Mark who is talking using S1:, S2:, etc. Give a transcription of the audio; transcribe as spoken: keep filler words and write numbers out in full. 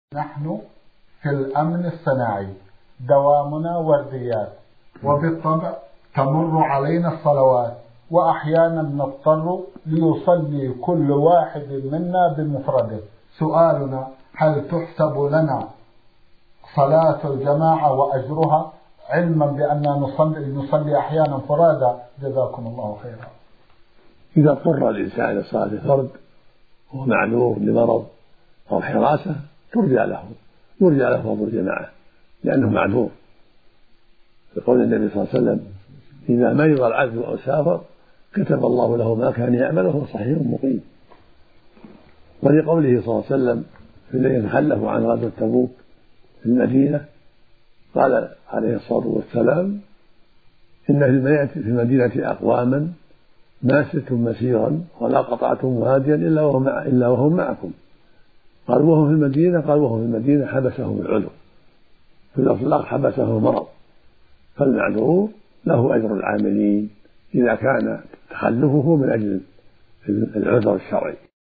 S1: نحن في الأمن الصناعي دوامنا ورديات، وبالطبع تمر علينا الصلوات، وأحيانا نضطر ليصلي كل واحد منا بمفرده. سؤالنا: هل تحسب لنا صلاة الجماعة وأجرها، علما بأننا نصلي, نصلي أحيانا فرادا؟ جزاكم الله خيرا.
S2: إذا اضطر الإنسان لصلاة الفرد وهو معذور لمرض أو حراسة ترجى له يرجى له فضل الجماعة لأنه معذور، يقول النبي صلى الله عليه وسلم: إذا مرض العبد أو سافر كتب الله له ما كان يعمل وهو صحيح مقيم. ولقوله صلى الله عليه وسلم في الذين تخلفوا عن غزوة تبوك في المدينة قال عليه الصلاة والسلام: إن في المدينة أقواما ما سرتم مسيرا ولا قطعتم واديا إلا وهم, إلا وهم معكم. قال: وهم في المدينة؟ قال: وهم في المدينة حبسهم العذر، في الأطلاق حبسهم المرض. فالمعذور له أجر العاملين إذا كان تخلفه من أجل العذر الشرعي.